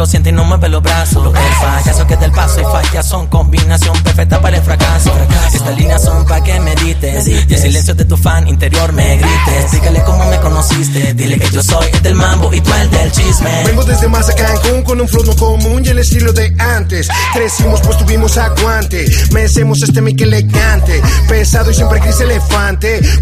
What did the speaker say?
lo siente y no mueve los brazos. El payaso que del paso y falla son combinación perfecta para el fracaso. Estas líneas son pa' que medites y el silencio de tu fan interior me grites. Explícale cómo me conociste, dile que yo soy el del mambo y tú el del chisme. Vengo desde Maza Cancún con un flow no común y el estilo de antes. Crecimos pues tuvimos aguante, merecemos este mic elegante, pesado y siempre gris elefante.